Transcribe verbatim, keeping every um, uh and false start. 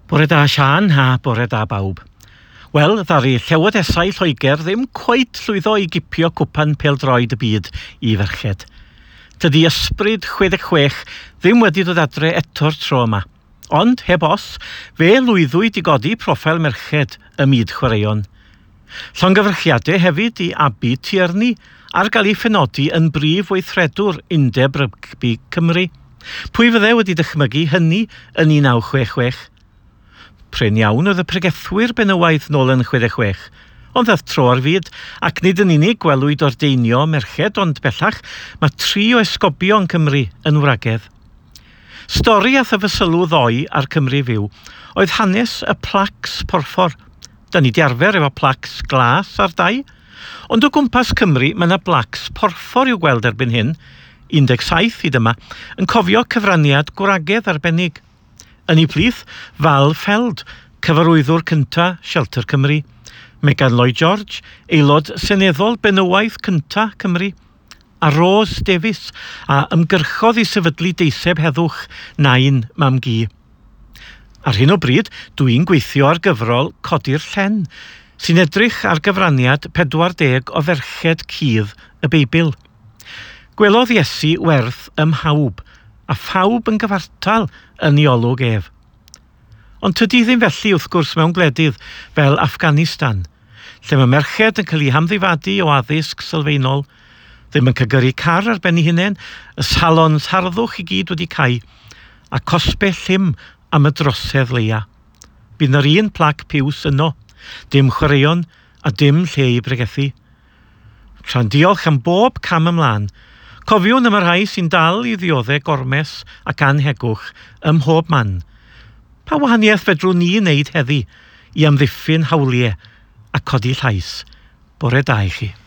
Bore da Sian a bore da bawb. Wel, ddaru Llywodesau Lloegr ddim cweit llwyddo i gipio cwpan pêl-droed y byd i ferched. Dydy ysbryd chwedeg chwech ddim wedi dod adre eto'r tro yma. Ond, heb os, fe lwyddwyd i godi profil merched y myd chwaraeon. Llongyfarchiadau hefyd i Abi Tierney ar gael ei phenodi yn brif weithredwr Undeb Rygbi Cymru. Pwy fydde wedi dychmygu hynny yn un naw chwech chwech? Prin iawn oedd y pregethwyr benywaidd nôl yn chwedeg chwech, ond ddaeth tro ar fyd, ac nid yn unig gwelwyd ordeinio merched, ond bellach mae tri o esgobion Cymru yn wragedd. Stori a thyfysylw ddoi ar Cymru Fyw oedd hanes y placs porffor. Da ni di arfer efo placs glas ar dau, ond o gwmpas Cymru mae yna placs porffor i'w gweld erbyn hyn, un deg saith hyd yma, yn cofio cyfraniad gwragedd arbennig. Yn ei plith, Fal Feld, cyfarwyddwr cynta Shelter Cymru, Megan Lloyd George, aelod seneddol benywaidd cynta Cymru, a Rose Davies, a ymgyrchodd i sefydlu deiseb heddwch nain Mam Gi. Ar hyn o bryd, dwi'n gweithio ar gyfrol Codi'r Llen, sy'n edrych ar gyfraniad pedwar deg o ferched cudd y Beibl. Gwelodd Iesu werth ym mhawb, a phawb yn gyfartal yn ei olwg ef. Ond tydi ddim felly wrth gwrs mewn gwledydd fel Afghanistan, lle mae merched yn cael ei hamddifadu o addysg sylfaenol, ddim yn cygyrru car ar ben ei hunain, y salons harddwch i gyd wedi cau, a cosbe llym am y drosedd leia. Bydd na'r un plac piws yno, dim chwaraeon a dim lle i bregethu. Tra'n diolch am bob cam ymlaen, cofiwn am y rhai sy'n dal i ddioddau gormes ac anhegwch ym mhob man. Pa wahaniaeth fedrwn ni wneud heddi i amddiffyn hawliau a codi llais? Bore da i chi.